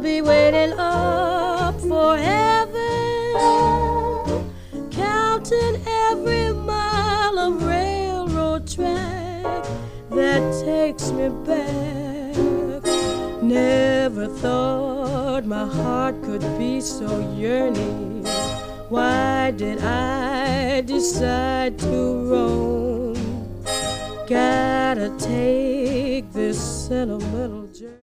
be waiting up for heaven, counting every mile of railroad track that takes me back. Never thought my heart could be so yearning. Why did I decide to roam? Gotta take this sentimental journey.